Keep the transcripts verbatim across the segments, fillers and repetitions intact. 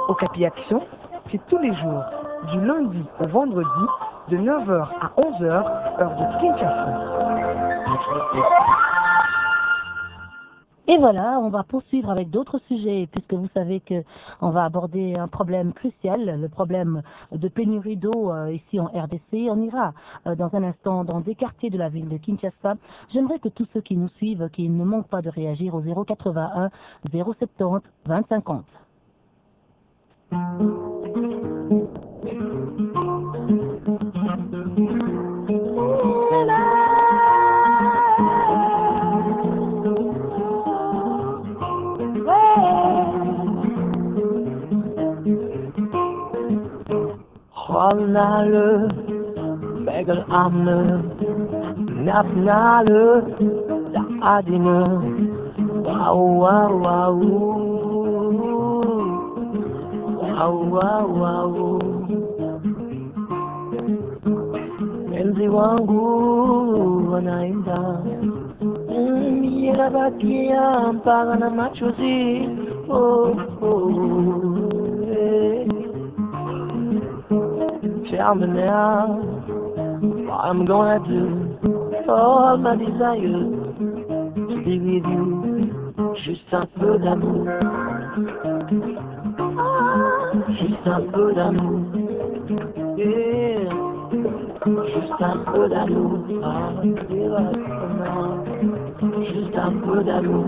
Okapi Action, c'est tous les jours, du lundi au vendredi, de neuf heures à onze heures, heure de Kinshasa. Et voilà, on va poursuivre avec d'autres sujets, puisque vous savez qu'on va aborder un problème crucial, le problème de pénurie d'eau euh, ici en R D C. On ira euh, dans un instant dans des quartiers de la ville de Kinshasa. J'aimerais que tous ceux qui nous suivent, qui ne manquent pas de réagir au zéro quatre-vingt-un zéro soixante-dix vingt cinquante. Ronale, Begel Amne, Nafnale, Da Adine, Wow Wow Wow, Wow Wow Wow, Enzi wangu wanaimba, Mira bakia mpaka na machozi, oh oh, eh. Tell me now what I'm gonna do. All my desire to be with you. Juste un peu d'amour. Juste un peu d'amour. Yeah. Juste un peu d'amour. Ah, juste un peu d'amour.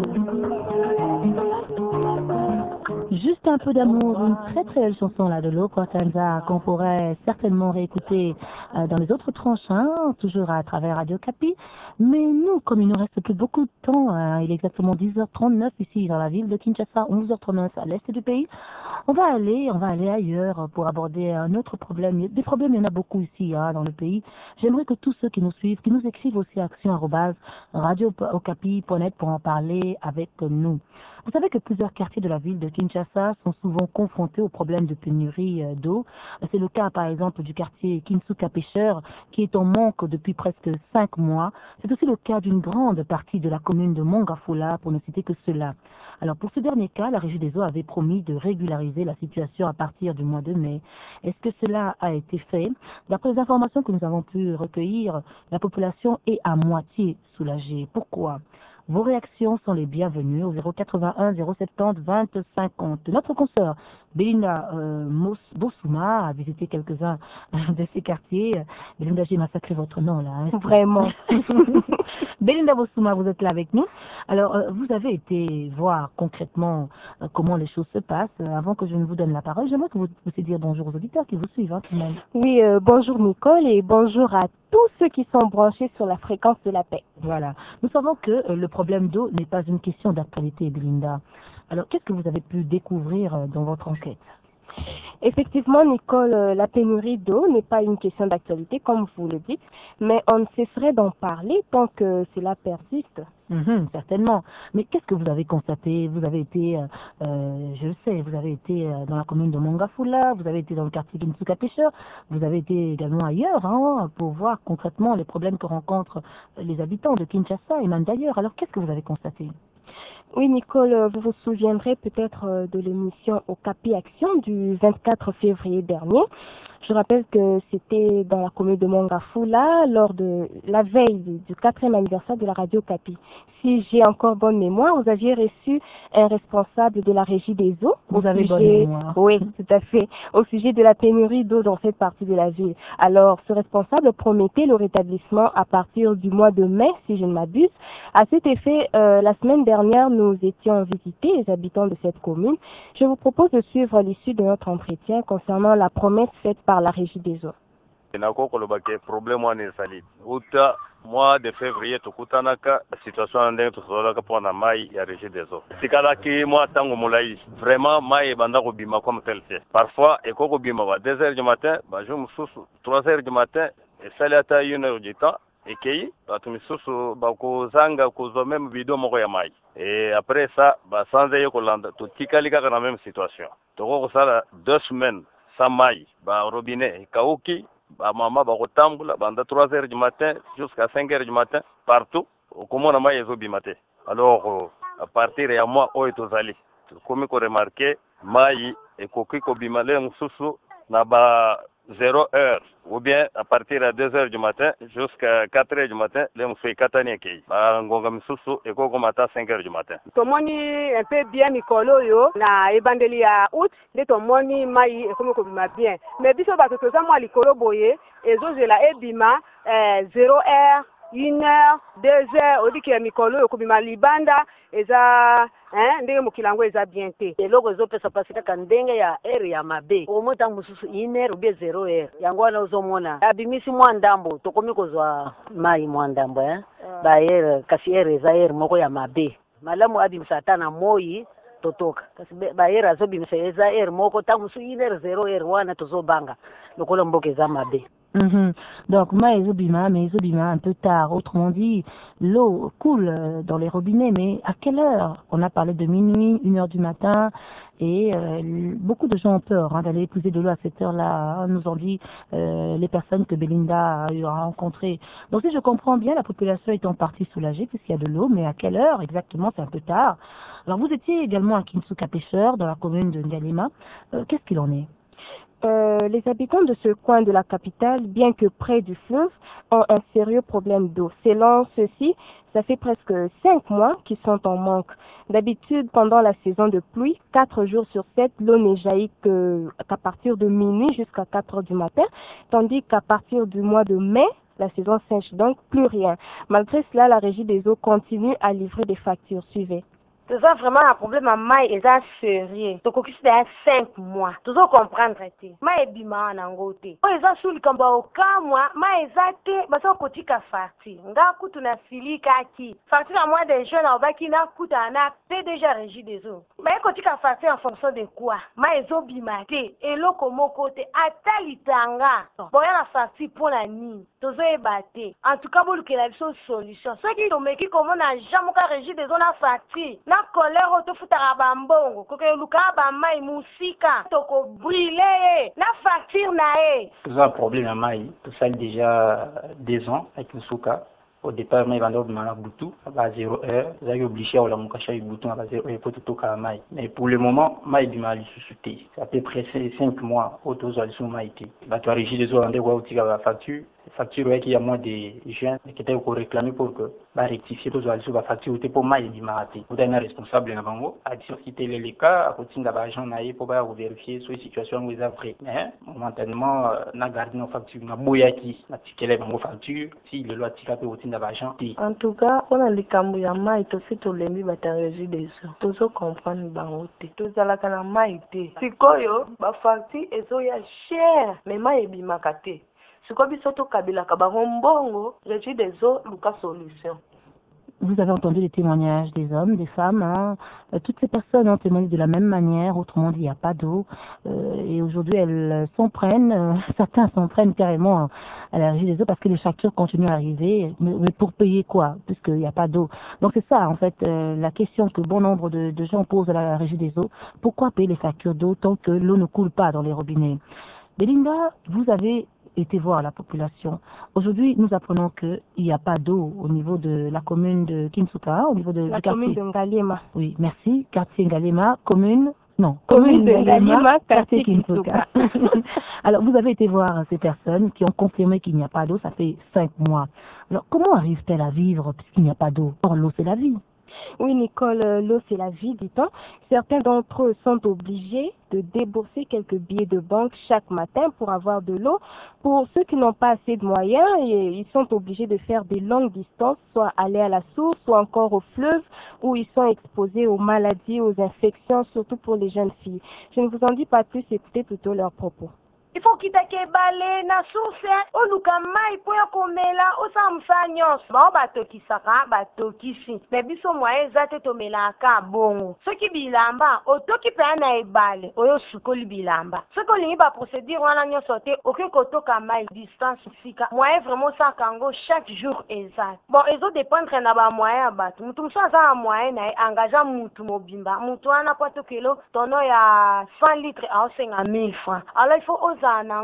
Juste un peu d'amour, une très très belle chanson là de Loko Sanza qu'on pourrait certainement réécouter euh, dans les autres tranches, hein, toujours à travers Radio Okapi. Mais nous, comme il nous reste plus beaucoup de temps, hein, il est exactement dix heures trente-neuf ici dans la ville de Kinshasa, onze heures trente-neuf à l'est du pays. On va aller, on va aller ailleurs pour aborder un autre problème. Des problèmes, il y en a beaucoup ici hein, dans le pays. J'aimerais que tous ceux qui nous suivent, qui nous écrivent aussi à action arobase radio okapi point net pour en parler avec nous. Vous savez que plusieurs quartiers de la ville de Kinshasa sont souvent confrontés aux problèmes de pénurie d'eau. C'est le cas par exemple du quartier Kinsuka Pêcheur qui est en manque depuis presque cinq mois. C'est aussi le cas d'une grande partie de la commune de Mongafula pour ne citer que cela. Alors pour ce dernier cas, la Régie des eaux avait promis de régulariser la situation à partir du mois de mai. Est-ce que cela a été fait? D'après les informations que nous avons pu recueillir, la population est à moitié soulagée. Pourquoi? Vos réactions sont les bienvenues au zéro quatre-vingt-un zéro soixante-dix vingt cinquante. Notre consoeur Belinda euh, Bossouma a visité quelques-uns de ces quartiers. Belinda, j'ai massacré votre nom là. Hein. Vraiment. Belinda Bossouma, vous êtes là avec nous. Alors, euh, vous avez été voir concrètement euh, comment les choses se passent. Euh, avant que je ne vous donne la parole, j'aimerais que vous puissiez dire bonjour aux auditeurs qui vous suivent. Hein, tout de même. Oui, euh, bonjour Nicole et bonjour à tous ceux qui sont branchés sur la fréquence de la paix. Voilà. Nous savons que euh, le problème d'eau n'est pas une question d'actualité, Belinda. Alors, qu'est-ce que vous avez pu découvrir euh, dans votre enquête? Effectivement, Nicole, euh, la pénurie d'eau n'est pas une question d'actualité, comme vous le dites, mais on ne cesserait d'en parler tant que cela persiste. Mmh, certainement. Mais qu'est-ce que vous avez constaté? Vous avez été, euh, euh, je le sais, vous avez été euh, dans la commune de Mongafula, vous avez été dans le quartier Kinsuka Pêcheur, vous avez été également ailleurs hein, pour voir concrètement les problèmes que rencontrent les habitants de Kinshasa et même d'ailleurs. Alors qu'est-ce que vous avez constaté? Oui, Nicole, vous vous souviendrez peut-être de l'émission Okapi Action du vingt-quatre février dernier. Je rappelle que c'était dans la commune de Mongafula lors de la veille du quatrième anniversaire de la radio Okapi. Si j'ai encore bonne mémoire, vous aviez reçu un responsable de la régie des eaux. Vous avez sujet, bonne mémoire. Oui, tout à fait. Au sujet de la pénurie d'eau dans cette partie de la ville. Alors, ce responsable promettait le rétablissement à partir du mois de mai, si je ne m'abuse. À cet effet, euh, la semaine dernière, nous étions visités, les habitants de cette commune. Je vous propose de suivre l'issue de notre entretien concernant la promesse faite par la régie des eaux. Problème uta mois de février tukutanaka situation ndenge tozolaka mpona mai ya régie des eaux tikalaki mwa ntango molai vraiment mai ebanda kobima comme tel fait parfois eko kobima ba deux heures du matin bajour mosusu trois heures du matin esali ata une heure du temps ekei bato misusu bakozanga kozwa même bidon moko ya mai et après ça basanze ye kolanda totikali kaka na même situation toko kosala deux semaines sans mai ba robinet ekauki ba mama ba kotambola banda trois heures du matin jusqu'à cinq heures du matin partout comment na mai ezobima te alors à partir ya mois oyo tozali komi ko remarquer mai ekoki kobima le mosusu na ba zéro heure ou bien à partir de deux heures du matin jusqu'à quatre heures du matin le mosusu ekatani ekei bangonga misusu ekokomata cinq heures du matin. Tomoni un peu bien mikolo yo na ebandeli ya août nde tomoni mai ekomi kobima bien mais biso bato toza mwa likolo boye ezozela ebima eh, zéro heure une heure deux heures odiki ya mikolo oyo kobima libanda eza hein ndenge mokilango eza bien te eloko ezopesa pasi kaka ndenge ya ere ya mabe omota mosusu une heure ubie zéro heure yango wana ozomona abimisi mwa ndambo tokomi kozwa mai mwa ndambo eh? uh. ba ere kasi ere eza ere moko ya mabe malamu abimisa ata na moi totoka kasi ba ere azobimisa eza ere moko ta mosusu une heure zéro heure wana tozobanga lokola mboka eza mabe. Mmh. Donc, mais mais un peu tard. Autrement dit, l'eau coule dans les robinets, mais à quelle heure? On a parlé de minuit, une heure du matin, et euh, beaucoup de gens ont peur hein, d'aller épouser de l'eau à cette heure-là, nous ont dit euh, les personnes que Belinda a eu à rencontrer. Donc, si je comprends bien, la population est en partie soulagée puisqu'il y a de l'eau, mais à quelle heure exactement? C'est un peu tard. Alors, vous étiez également à Kinsuka Pêcheur, dans la commune de Ngalema. Euh, qu'est-ce qu'il en est? Euh, les habitants de ce coin de la capitale, bien que près du fleuve, ont un sérieux problème d'eau. Selon ceux-ci, ça fait presque cinq mois qu'ils sont en manque. D'habitude, pendant la saison de pluie, quatre jours sur sept, l'eau n'est jaillie qu'à partir de minuit jusqu'à quatre heures du matin, tandis qu'à partir du mois de mai, la saison sèche donc plus rien. Malgré cela, la régie des eaux continue à livrer des factures. Suivez. C'est vraiment un problème à mai et ça sérieux. Donc on a cinq mois. Tout ça comprendre te. Mai bima na ngote. O eza suli kamba okamwa, mai ezate baso kotika farti. Nga kutu na filika ki. Farti na moi des jeunes obaki na kuta na P D G régie des eaux. Mai kotika farti en fonction de quoi? Mai ezo bima te. Eloko moko te atalitanga. Boya na farti pour la ni. Tozo ebate. En tout cas bolukela biso solution. Ce qui tomeki comme na jamuka régie des eaux na farti. Na kolero tofutaka bambongo koke luka ba mai musika toko brûler la facture na e. C'est un problème à mai. Tout ça déjà deux ans avec Nsuka. Au départ, mai vendeur de Manabutu à zéro heure. Ils ont obligé à la mukacha du bouton à zéro heure pour tout au mai. Mais pour le moment, mai du mal suscité. C'est à peu près cinq mois autour de la mai. Bah tu as régi des eaux en dévoile où la facture. Facture ouais qu'il y a moins de gens qui étaient réclamés pour que bah rectifier tous les la facture pour mai du marathon. Vous êtes responsable dans bango. Addition si tel est le cas, à côté d'argent naïe pour bah vérifier sur les situations où ils ont pris. Mais momentanément, na garde nos factures, na boyaki, na ticket bango facture. Si le loi tika peut au d'argent. En tout cas, on a les camouya mai aussi tous les mi batarégie des eaux. Tous comprendre bango te. Tous à la kana mai te. Si koyo ba facture ezo ya cher, mais mai bimakate. Vous avez entendu les témoignages des hommes, des femmes. Hein. Euh, toutes ces personnes ont témoigné de la même manière. Autrement dit, il n'y a pas d'eau. Euh, et aujourd'hui, elles s'en prennent. Euh, certains s'en prennent carrément à la régie des eaux parce que les factures continuent à arriver. Mais, mais pour payer quoi? Puisqu'il n'y a pas d'eau. Donc c'est ça, en fait, euh, la question que bon nombre de, de gens posent à la régie des eaux. Pourquoi payer les factures d'eau tant que l'eau ne coule pas dans les robinets? Belinda, vous avez été voir la population. Aujourd'hui, nous apprenons qu'il n'y a pas d'eau au niveau de la commune de Kinsuka, au niveau de la du commune quartier. de Ngalema. Oui, merci. Quartier Ngalema, commune, non, commune, commune de Ngalema, Ngalema, quartier Kinsuka. Alors, vous avez été voir ces personnes qui ont confirmé qu'il n'y a pas d'eau, ça fait cinq mois. Alors, comment arrivent-elles à vivre puisqu'il n'y a pas d'eau? Or, l'eau, c'est la vie. Oui, Nicole, l'eau, c'est la vie du temps. Certains d'entre eux sont obligés de débourser quelques billets de banque chaque matin pour avoir de l'eau. Pour ceux qui n'ont pas assez de moyens, ils sont obligés de faire des longues distances, soit aller à la source, soit encore au fleuve, où ils sont exposés aux maladies, aux infections, surtout pour les jeunes filles. Je ne vous en dis pas plus, écoutez plutôt leurs propos. Il faut qu'il t'ait balé na source o luka mai po ya komela o sa msanyo ba bato kisaka bato kisi mais biso moye zate to mela ka bongo ce qui bilamba o to ki pa na ebale o yo sukoli bilamba ce que lingi ba procédure wana nyo sauter aucun koto ka mai distance fika moye vraiment ça kango chaque jour exact bon ezo dépendre na ba moye bato mutu msa za moye na engagement mutu mobimba mutu ana pato kilo tono ya cent litres à cinq mille francs alors il faut nango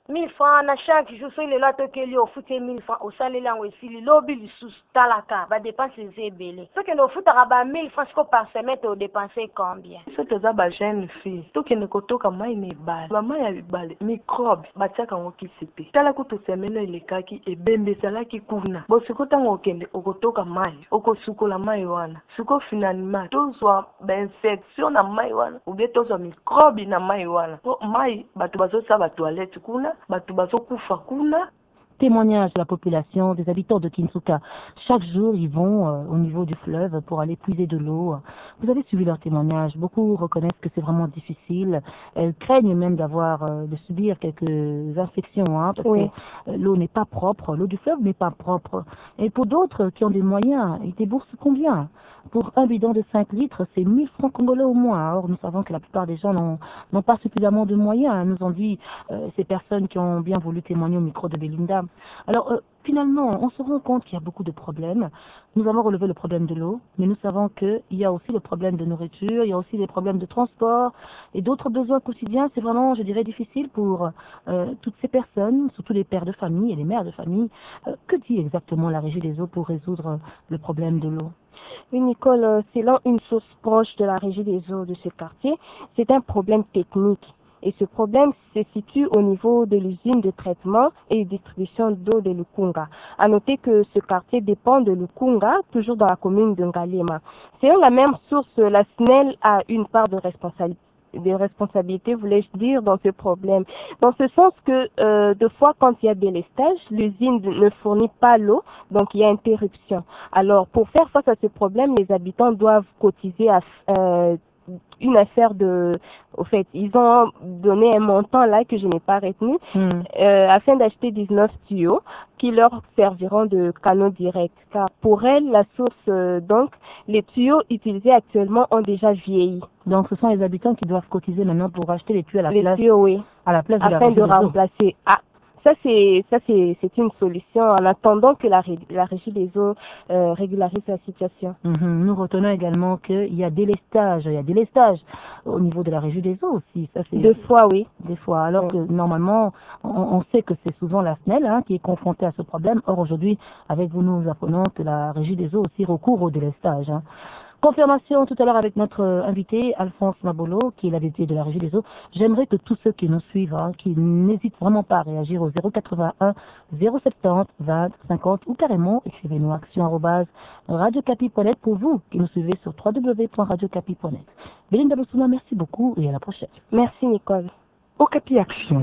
mille francs na chaque jour so ile lato ke li ofute mille francs osalela ngo esili lobi lisusu talaka ba dépense ezebele so ke no futaka ba mille francs ko par semaine to dépenser combien so toza ba jeune fille tokende kotoka mai na ebale bamai ya ebale microbe batiaka ngo kisi te tala kutu semene elekaki ebembe esalaki kuna bosiko ntango okende okotoka mai okosukola mai wana siko finalement tozwa bainfection na mai wana ubie tozwa microbe na mai wana po mai bato bazosala batoilette kuna bato bazokufa kuna. Témoignage de la population, des habitants de Kinsuka. Chaque jour, ils vont euh, au niveau du fleuve pour aller puiser de l'eau. Vous avez suivi leurs témoignages. Beaucoup reconnaissent que c'est vraiment difficile. Elles craignent même d'avoir, euh, de subir quelques infections, hein, parce Oui. que euh, l'eau n'est pas propre, l'eau du fleuve n'est pas propre. Et pour d'autres qui ont des moyens, ils déboursent combien? Pour un bidon de cinq litres, c'est mille francs congolais au moins. Or, nous savons que la plupart des gens n'ont n'ont pas suffisamment de moyens, nous ont dit euh, ces personnes qui ont bien voulu témoigner au micro de Belinda. Alors, euh, finalement, on se rend compte qu'il y a beaucoup de problèmes. Nous avons relevé le problème de l'eau, mais nous savons qu'il y a aussi le problème de nourriture, il y a aussi des problèmes de transport et d'autres besoins quotidiens. C'est vraiment, je dirais, difficile pour euh, toutes ces personnes, surtout les pères de famille et les mères de famille. Euh, que dit exactement la Régie des eaux pour résoudre le problème de l'eau? Oui, Nicole, euh, selon une source proche de la Régie des eaux de ce quartier, c'est un problème technique. Et ce problème se situe au niveau de l'usine de traitement et de distribution d'eau de Lukunga. À noter que ce quartier dépend de Lukunga, toujours dans la commune de Ngalema. Selon la même source, la S N E L a une part de responsabilité. de responsabilité, voulais-je dire, dans ce problème. Dans ce sens que, euh, deux fois, quand il y a délestage, l'usine ne fournit pas l'eau, donc il y a interruption. Alors, pour faire face à ce problème, les habitants doivent cotiser à euh, une affaire de... Au fait, ils ont donné un montant là que je n'ai pas retenu, Mm. euh, afin d'acheter dix-neuf tuyaux qui leur serviront de canaux directs. Car pour elles, la source, euh, donc, les tuyaux utilisés actuellement ont déjà vieilli. Donc, ce sont les habitants qui doivent cotiser maintenant pour acheter les tuyaux à la Les place, tuyaux, oui. à la place de la Afin Régie de des eaux. remplacer. Ah, ça c'est ça c'est c'est une solution en attendant que la, ré- la Régie des eaux euh, régularise la situation. Mhm. Nous retenons également qu'il y a délestage, il y a délestage au niveau de la Régie des eaux aussi. Ça, c'est Deux fois, oui. des fois. Alors Oui. que normalement, on, on sait que c'est souvent la S N E L hein, qui est confrontée à ce problème. Or aujourd'hui, avec vous, nous apprenons que la Régie des eaux aussi recourt au délestage. Hein. Confirmation tout à l'heure avec notre euh, invité, Alphonse Mabolo, qui est l'habitué de la Régie des eaux. J'aimerais que tous ceux qui nous suivent, hein, qui n'hésitent vraiment pas à réagir au zéro quatre-vingt-un, zéro soixante-dix, vingt, cinquante ou carrément écrivez-nous action arobase radiocapi point net pour vous qui nous suivez sur w w w point radiocapi point net. Belinda Bossouna, merci beaucoup et à la prochaine. Merci Nicole. Okapi Action.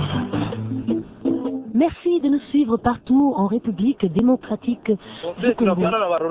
Merci de nous suivre partout en République démocratique du Congo.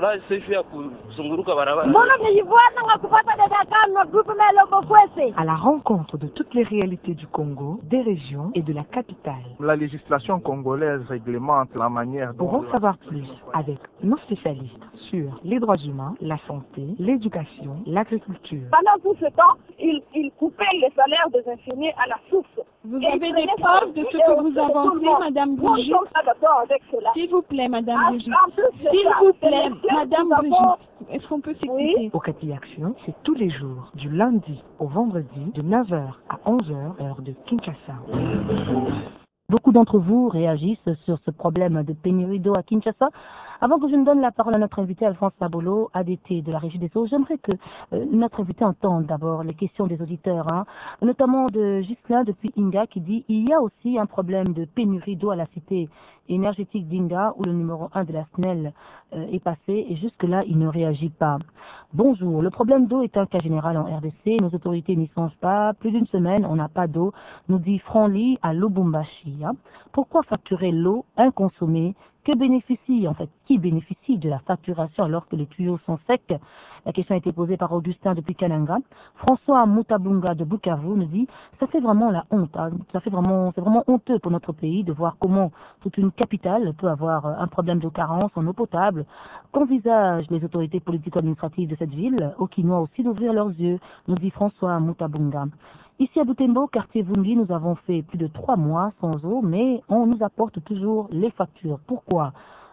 À la rencontre de toutes les réalités du Congo, des régions et de la capitale. La législation congolaise réglemente la manière dont... Pour en savoir plus avec nos spécialistes sur les droits humains, la santé, l'éducation, l'agriculture. Pendant tout ce temps, ils, ils coupaient les salaires des infirmiers à la source. Vous Et avez ils des prenaient preuves de ça, ce et que on- vous tout le avancez, monde. Madame Nous ne Brigitte? sommes pas d'accord avec cela. S'il vous plaît, Madame En- Brigitte. en plus de S'il ça, vous c'est plaît, le ciel Madame nous avons- Brigitte, est-ce qu'on peut s'écouter? Oui. Okapi Action, c'est tous les jours, du lundi au vendredi, de neuf heures à onze heures, heure de Kinshasa. Beaucoup d'entre vous réagissent sur ce problème de pénurie d'eau à Kinshasa. Avant que je ne donne la parole à notre invité Alphonse Mabolo, A D T de la Régie des eaux, j'aimerais que euh, notre invité entende d'abord les questions des auditeurs, hein, notamment de Ghislain depuis Inga qui dit il y a aussi un problème de pénurie d'eau à la cité énergétique d'Inga où le numéro un de la S N E L euh, est passé et jusque-là il ne réagit pas. Bonjour, le problème d'eau est un cas général en R D C, nos autorités n'y songent pas. Plus d'une semaine, on n'a pas d'eau, nous dit Franly à Lubumbashi. Hein. Pourquoi facturer l'eau inconsommée? Que bénéficie, en fait, qui bénéficie de la facturation alors que les tuyaux sont secs? La question a été posée par Augustin depuis Kananga. François Mutabunga de Bukavu nous dit, ça fait vraiment la honte, hein. Ça fait vraiment, c'est vraiment honteux pour notre pays de voir comment toute une capitale peut avoir un problème de carence en eau potable. Qu'envisagent les autorités politico-administratives de cette ville, au Quinois aussi d'ouvrir leurs yeux, nous dit François Mutabunga. Ici à Butembo, quartier Vungi, nous avons fait plus de trois mois sans eau, mais on nous apporte toujours les factures. Pourquoi?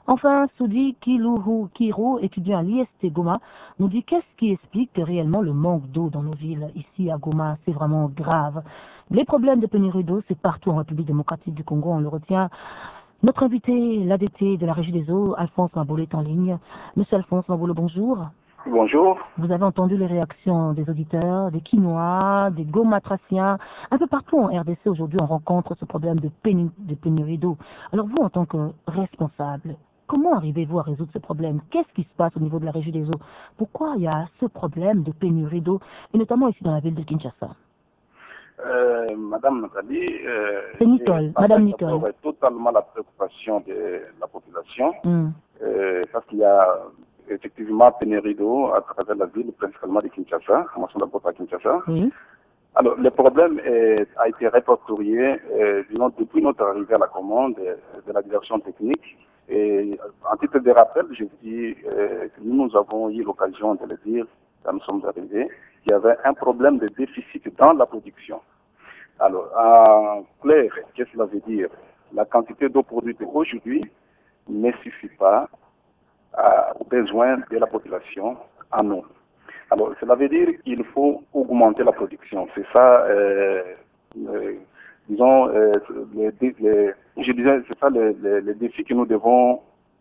Enfin, Soudi Kilouhou Kiro, étudiant à l'I S T Goma, nous dit qu'est-ce qui explique réellement le manque d'eau dans nos villes. Ici à Goma, c'est vraiment grave. Les problèmes de pénurie d'eau, c'est partout en République démocratique du Congo, on le retient. Notre invité, l'A D T de la Régie des eaux, Alphonse Mabolo, est en ligne. Monsieur Alphonse Mabolo, bonjour. Bonjour. Vous avez entendu les réactions des auditeurs, des Quinois, des Gomatraciens. Un peu partout en R D C, aujourd'hui, on rencontre ce problème de, pénu de pénurie d'eau. Alors vous, en tant que responsable, comment arrivez-vous à résoudre ce problème? Qu'est-ce qui se passe au niveau de la Régie des eaux? Pourquoi il y a ce problème de pénurie d'eau, et notamment ici dans la ville de Kinshasa? Euh, Madame Nathalie, euh, c'est Nicole, Madame Nicole. Totalement la préoccupation de la population, mm. euh, parce qu'il y a effectivement pénurie d'eau à travers la ville, principalement de Kinshasa, commençons d'abord par Kinshasa. Oui. Alors, le problème est, a été répertorié euh, depuis notre arrivée à la commande de, de la direction technique. Et en titre de rappel, je vous dis euh, que nous, nous avons eu l'occasion de le dire quand nous sommes arrivés, qu'il y avait un problème de déficit dans la production. Alors, en clair, qu'est-ce que cela veut dire? La quantité d'eau produite aujourd'hui ne suffit pas à, aux besoins de la population en eau. Alors, cela veut dire qu'il faut augmenter la production. C'est ça, euh, euh, disons, euh, les, les, je disais, c'est ça le, le, le défi que nous devons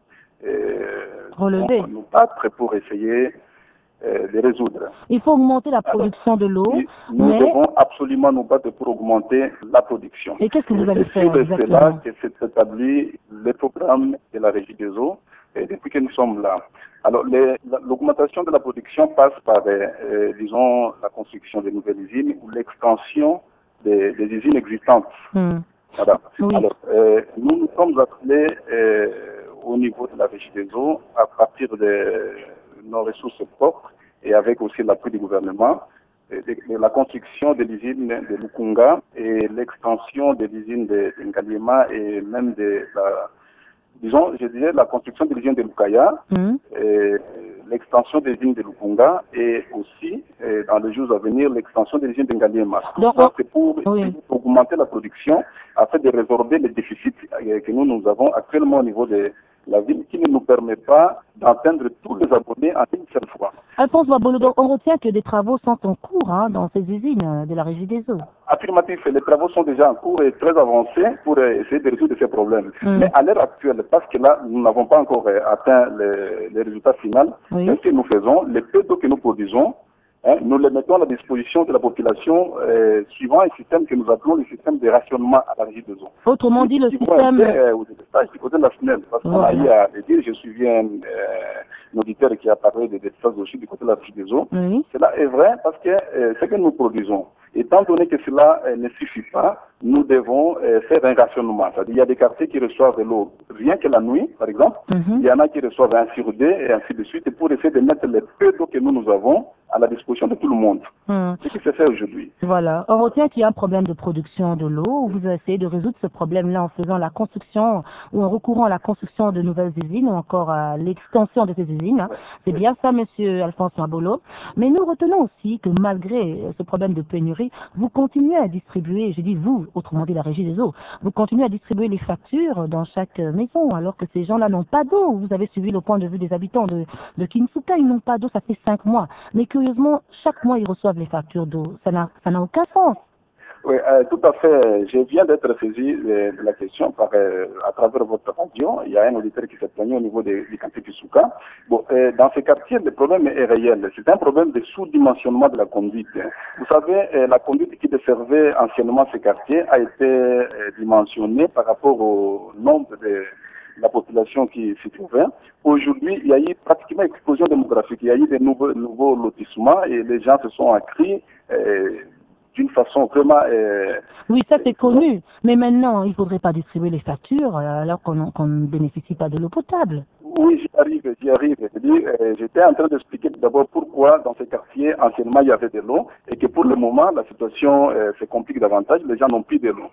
euh, relever, nous battre pour essayer euh, de résoudre. Il faut augmenter la production Alors, de l'eau. Nous mais... devons absolument nous battre pour augmenter la production. Et qu'est-ce que vous allez faire exactement? C'est là que s'est établi le programme de la Régie des eaux. Et depuis que nous sommes là. Alors, l'augmentation de la production passe par, euh, disons, la construction de nouvelles usines ou l'extension des, des usines existantes. Mm. Voilà. Oui. Alors, euh, nous nous sommes appelés euh, au niveau de la Régie des eaux, à partir de nos ressources propres et avec aussi l'appui du gouvernement, de, de la construction de l'usine de Lukunga et l'extension de l'usine de, de Ngaliema et même de la disons, je disais, la construction de l'usine de Lukaya, mmh. l'extension de l'usine de Lukunga et aussi, et dans les jours à venir, l'extension de l'usine de Ngaliema. Donc, Donc, c'est pour, oui. pour augmenter la production afin de résorber les déficits que nous, nous avons actuellement au niveau de la ville qui ne nous permet pas d'atteindre tous les abonnés en une seule fois. Alphonse Mabolo, donc on retient que des travaux sont en cours hein, dans ces usines de la Régie des eaux. Affirmatif, les travaux sont déjà en cours et très avancés pour essayer de résoudre ces problèmes. Mm. Mais à l'heure actuelle, parce que là, nous n'avons pas encore atteint les, les résultats finaux, oui. Ce que nous faisons, les peu d'eau que nous produisons, hein, nous les mettons à la disposition de la population euh, suivant un système que nous appelons le système de rationnement à la Régie des eaux. Autrement dit, le système... Euh, aux stages du côté national, parce qu'on a eu à le dire, je suis un, euh, un auditeur qui a parlé des stages aussi du côté de la Régie des eaux. Oui. Cela est vrai parce que euh, ce que nous produisons, étant donné que cela euh, ne suffit pas, nous devons euh, faire un rationnement. C'est-à-dire il y a des quartiers qui reçoivent de l'eau rien que la nuit, par exemple. Mm-hmm. Il y en a qui reçoivent un sur deux et ainsi de suite, et pour essayer de mettre les peu d'eau que nous, nous avons à la disposition de tout le monde. Mm. C'est ce qui se fait aujourd'hui. Voilà. On retient qu'il y a un problème de production de l'eau. Vous essayez de résoudre ce problème-là en faisant la construction ou en recourant à la construction de nouvelles usines ou encore à l'extension de ces usines. Ouais. C'est ouais. bien ça, monsieur Alphonse Mabolo. Mais nous retenons aussi que malgré ce problème de pénurie, vous continuez à distribuer, je dis vous, autrement dit la Régie des eaux, vous continuez à distribuer les factures dans chaque maison alors que ces gens-là n'ont pas d'eau. Vous avez suivi le point de vue des habitants de, de Kinsuka, ils n'ont pas d'eau, ça fait cinq mois. Mais curieusement, chaque mois, ils reçoivent les factures d'eau. Ça n'a, ça n'a aucun sens. Oui, euh, tout à fait. Je viens d'être saisi de, de la question par, euh, à travers votre radio. Il y a un auditeur qui s'est plaigné au niveau des, du quartier Kisuka. Bon, euh, dans ce quartier, le problème est réel. C'est un problème de sous-dimensionnement de la conduite. Vous savez, euh, la conduite qui desservait anciennement ce quartier a été euh, dimensionnée par rapport au nombre de la population qui s'y trouvait. Aujourd'hui, il y a eu pratiquement une explosion démographique. Il y a eu de nouveaux, nouveaux lotissements et les gens se sont inscrits euh, d'une façon vraiment... Euh, oui, ça c'est connu. Mais maintenant, il ne faudrait pas distribuer les factures alors qu'on qu'on ne bénéficie pas de l'eau potable. Oui, j'y arrive, j'y arrive. Euh, J'étais en train d'expliquer d'abord pourquoi dans ces quartiers, anciennement, il y avait de l'eau et que pour le moment, la situation euh, se complique davantage. Les gens n'ont plus de l'eau.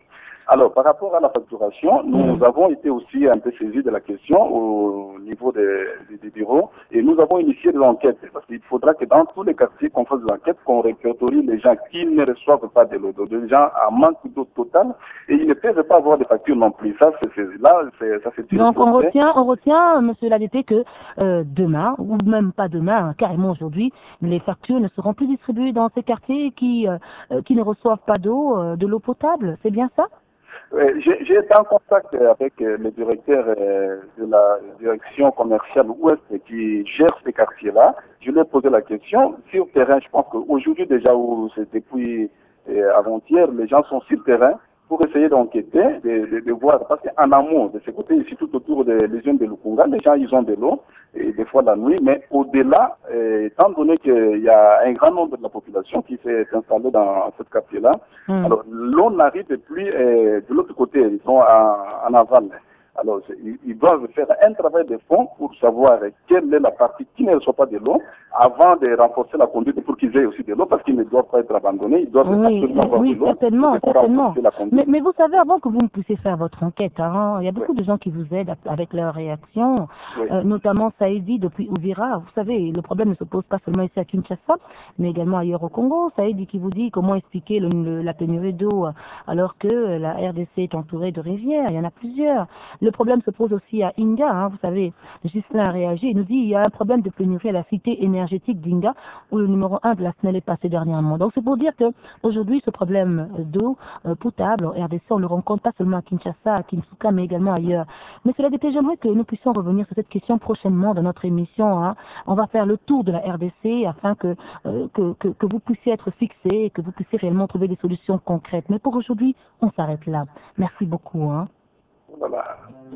Alors, par rapport à la facturation, nous mmh. avons été aussi un peu saisis de la question au niveau des, des, des bureaux et nous avons initié des enquêtes parce qu'il faudra que dans tous les quartiers qu'on fasse des enquêtes, qu'on répertorie les gens qui ne reçoivent pas de l'eau, des gens à manque d'eau totale et ils ne peuvent pas avoir de factures non plus. Ça, c'est, là, c'est, ça c'est Donc, on retient, on retient, monsieur l'A D P, que euh, demain, ou même pas demain, hein, carrément aujourd'hui, les factures ne seront plus distribuées dans ces quartiers qui, euh, qui ne reçoivent pas d'eau, euh, de l'eau potable. C'est bien ça? J'ai, j'ai été en contact avec le directeur de la direction commerciale ouest qui gère ces quartiers-là. Je lui ai posé la question. Sur le terrain, je pense qu'aujourd'hui déjà, ou c'est depuis avant-hier, les gens sont sur le terrain pour essayer d'enquêter, de, de, de voir, parce qu'en amont de ce côté, ici tout autour des usines de Lukunga, les gens ils ont de l'eau, et des fois la nuit, mais au-delà, euh, étant donné qu'il y a un grand nombre de la population qui s'est installée dans ce quartier-là, mmh. alors l'eau n'arrive plus euh, de l'autre côté, ils sont en, en aval. Alors, ils, ils doivent faire un travail de fond pour savoir quelle est la partie qui ne reçoit pas de l'eau avant de renforcer la conduite pour qu'ils aient aussi de l'eau parce qu'ils ne doivent pas être abandonnés. Ils doivent oui, absolument avoir oui, de l'eau. certainement, certainement. Mais, mais vous savez, avant que vous ne puissiez faire votre enquête, hein, il y a beaucoup oui. de gens qui vous aident avec leurs réactions, oui. euh, notamment Saïdi depuis Ouvira. Vous savez, le problème ne se pose pas seulement ici à Kinshasa, mais également ailleurs au Congo. Saïdi qui vous dit comment expliquer le, le, la pénurie d'eau alors que la R D C est entourée de rivières. Il y en a plusieurs. Le problème se pose aussi à Inga, hein, vous savez, Ghislain a réagi, il nous dit il y a un problème de pénurie à la cité énergétique d'Inga où le numéro un de la S N E L est passé dernièrement. Donc c'est pour dire que aujourd'hui ce problème d'eau euh, potable en R D C, on le rencontre pas seulement à Kinshasa, à Kinsuka, mais également ailleurs. Mais cela dit, j'aimerais que nous puissions revenir sur cette question prochainement dans notre émission. Hein. On va faire le tour de la R D C afin que, euh, que, que, que vous puissiez être fixés et que vous puissiez réellement trouver des solutions concrètes. Mais pour aujourd'hui, on s'arrête là. Merci beaucoup. Hein. Voilà.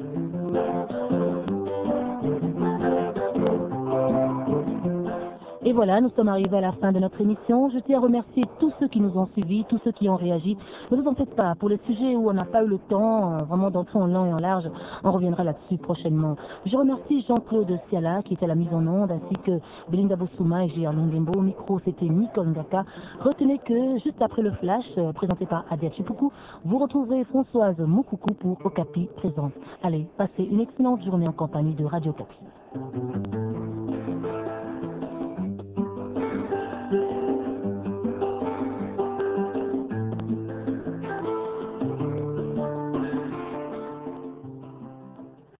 Et voilà, nous sommes arrivés à la fin de notre émission. Je tiens à remercier tous ceux qui nous ont suivis, tous ceux qui ont réagi. Ne vous en faites pas, pour les sujets où on n'a pas eu le temps, euh, vraiment d'entrer en long et en large, on reviendra là-dessus prochainement. Je remercie Jean-Claude Siala qui était à la mise en onde, ainsi que Belinda Bossouma et Gérard Longembo. Au micro, c'était Nicole Ngaka. Retenez que juste après le flash, euh, présenté par Adia Chipoukou, vous retrouverez Françoise Moukoukou pour Okapi Présence. Allez, passez une excellente journée en compagnie de Radio Okapi.